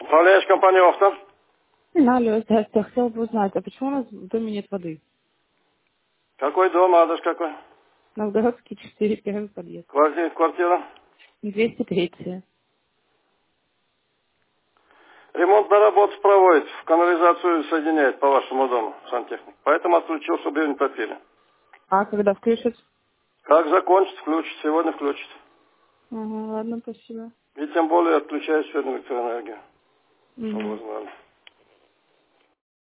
Управляешь компанией «Офта». Алло, здравствуйте. Я хотела бы узнать, а почему у нас в доме нет воды? Какой дом, адрес какой? Новгородский 4, первый подъезд. Квартира. 203. Ремонтная работа проводит, в канализацию соединяет по вашему дому сантехник. Поэтому отключил, чтобы ее не топили. А когда включат? Как закончит, включит. Сегодня включит. Ага, ладно, спасибо. И тем более отключает сегодня электроэнергию. Чтобы вы Угу. знали.